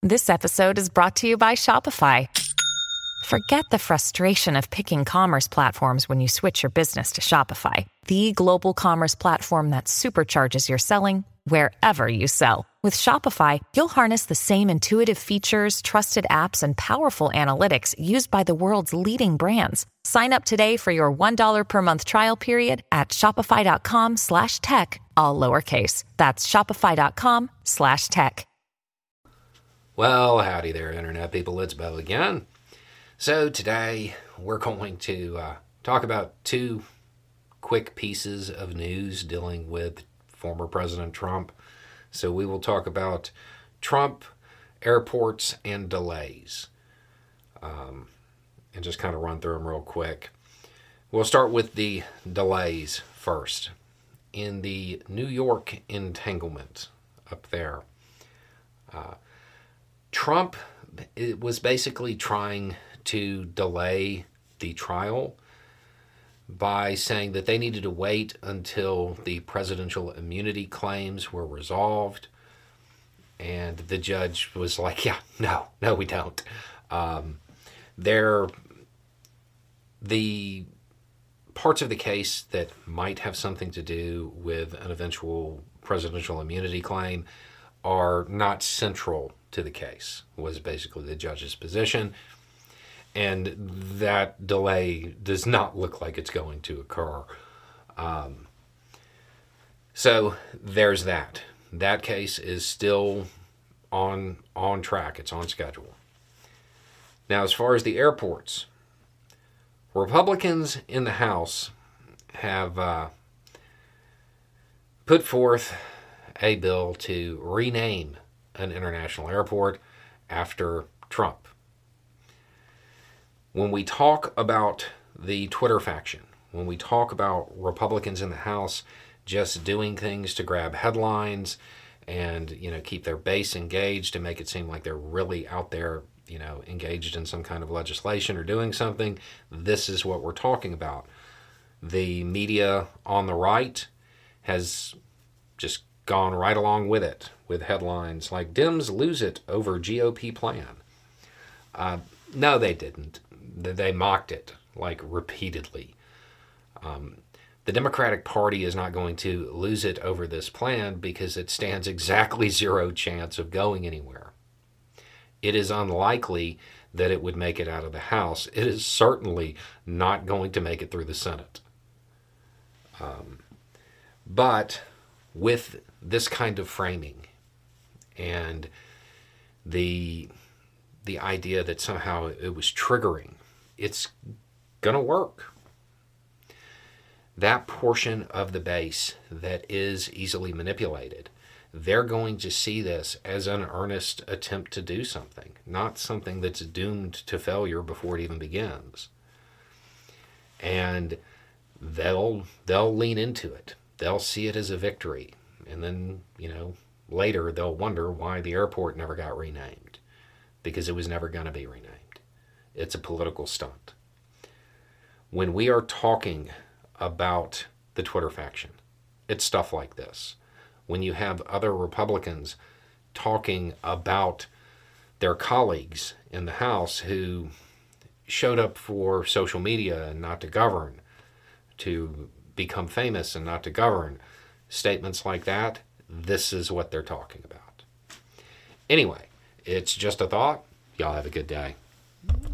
This episode is brought to you by Shopify. Forget the frustration of picking commerce platforms when you switch your business to Shopify, the global commerce platform that supercharges your selling wherever you sell. With Shopify, you'll harness the same intuitive features, trusted apps, and powerful analytics used by the world's leading brands. Sign up today for your $1 per month trial period at shopify.com/tech, all lowercase. That's shopify.com/tech. Well, howdy there, Internet people. It's Bo again. So today we're going to talk about two quick pieces of news dealing with former President Trump. So we will talk about Trump, airports, and delays. And just kind of run through them real quick. We'll start with the delays first. In the New York entanglement up there, Trump was basically trying to delay the trial by saying that they needed to wait until the presidential immunity claims were resolved. And the judge was like, yeah, no, we don't. The parts of the case that might have something to do with an eventual presidential immunity claim are not central to the case, was basically the judge's position. And that delay does not look like it's going to occur. So there's that. That case is still on track. It's on schedule. Now, as far as the airports, Republicans in the House have put forth a bill to rename an international airport after Trump. When we talk about the Twitter faction, when we talk about Republicans in the House just doing things to grab headlines and, keep their base engaged and make it seem like they're really out there, engaged in some kind of legislation or doing something, this is what we're talking about. The media on the right has just gone right along with it, with headlines like Dems lose it over GOP plan. No, they didn't. They mocked it, repeatedly. The Democratic Party is not going to lose it over this plan because it stands exactly zero chance of going anywhere. It is unlikely that it would make it out of the House. It is certainly not going to make it through the Senate. But with this kind of framing and the idea that somehow it was triggering, it's going to work. That portion of the base that is easily manipulated, they're going to see this as an earnest attempt to do something, not something that's doomed to failure before it even begins. And they'll lean into it. They'll see it as a victory. And then, later they'll wonder why the airport never got renamed, because it was never going to be renamed. It's a political stunt. When we are talking about the Twitter faction, it's stuff like this. When you have other Republicans talking about their colleagues in the House who showed up for social media and not to govern, to become famous and not to govern, statements like that, this is what they're talking about. Anyway, it's just a thought. Y'all have a good day.